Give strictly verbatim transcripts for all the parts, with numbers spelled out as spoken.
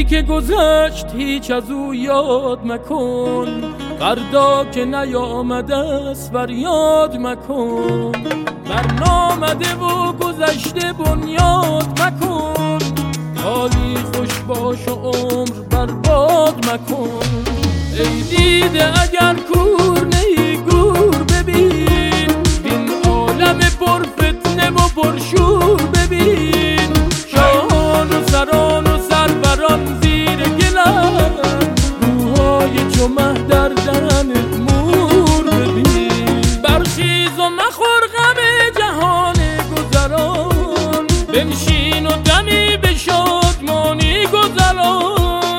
روزی که گذشت هیچ از او یاد مکن، فردا که نیامده است فریاد مکن. برنامده و گذشته بنیاد مکن، حالی خوش باش و عمر برباد مکن. ای دیده اگر کور نی گور ببین، این عالم پر فتنه و پرشور ببین. شاهان و سران و سروران زیر گلن، روحای چو مه در دهن مور ببین. برخیز و مخور غم جهان گذران، بنشین و دمی به شادمانی گذران.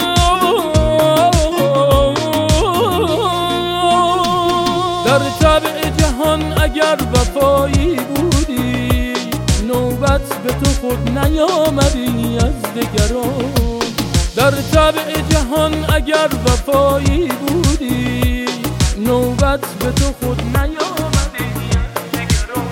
در طبع جهان اگر وفایی بودی، نوبت به تو خود نیامدی از دگران. در طبع جهان اگر وفایی بودی، نوبت به تو خود نیامدی از دگران.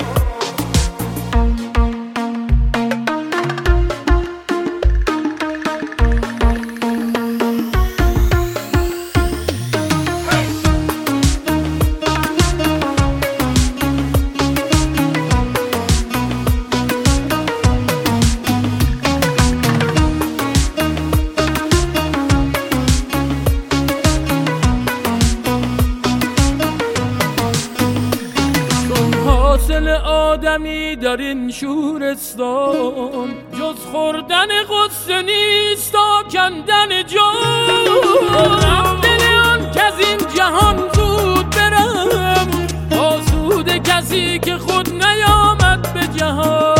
حاصل آدمی در این شورستان، جز خوردن غصه نیست تا کندن جان. دل آن که از این جهان زود برم، آسوده کسی که خود نیامد به جهان.